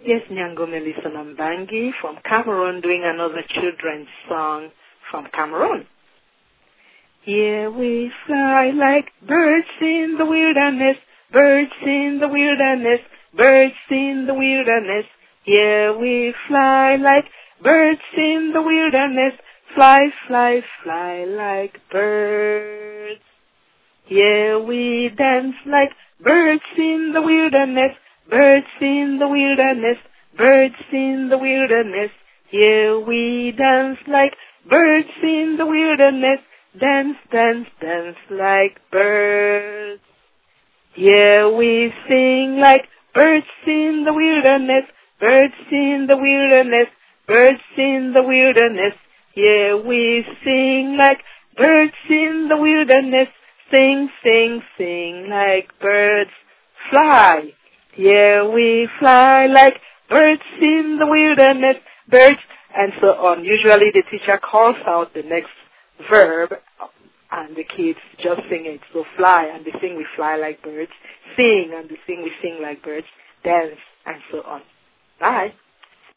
Yes, Nyango Melissa Nambangi from Cameroon doing another children's song from Cameroon. Here we fly like birds in the wilderness, birds in the wilderness, birds in the wilderness. Here we fly like birds in the wilderness, fly, fly, fly like birds. Here we dance like birds in the wilderness, birds in the wilderness, birds in the wilderness. Here we dance like birds in the wilderness, dance, dance, dance like birds. Here we sing like birds in the wilderness, birds in the wilderness, birds in the wilderness. Here we sing like birds in the wilderness, sing, sing, sing like birds fly. Here we fly like birds in the wilderness, birds, and so on. Usually the teacher calls out the next verb and the kids just sing it. So fly, and they sing we fly like birds, sing, and they sing we sing like birds, dance, and so on. Bye.